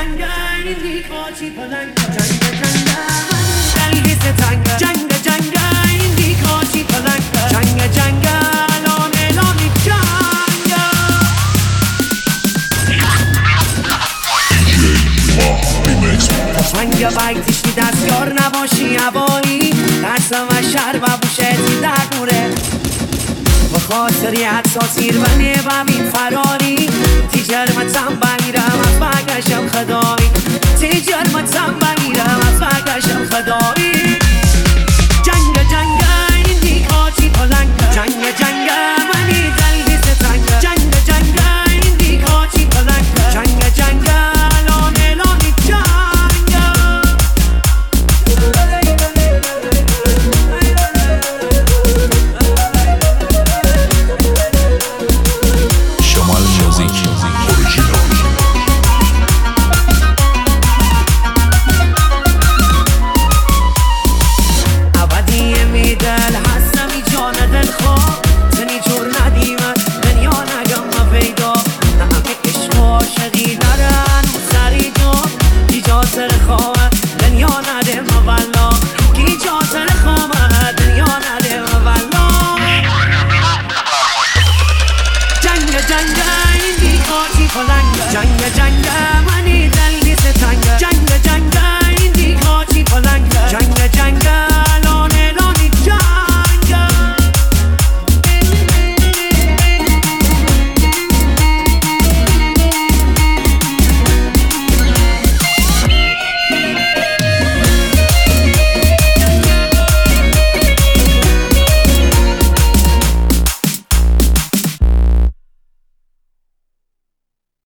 این خاچی پلنگ دلگیز تنگ جنگ این خاچی پلنگ جنگ الان جنگ بایتیش که دستیار نباشی هوایی ترسم و شر و بوشتی در موره به خاطری حساسیر و نبامین فراری تیجر متم بگیرم از بگشم خدایی تیجر متم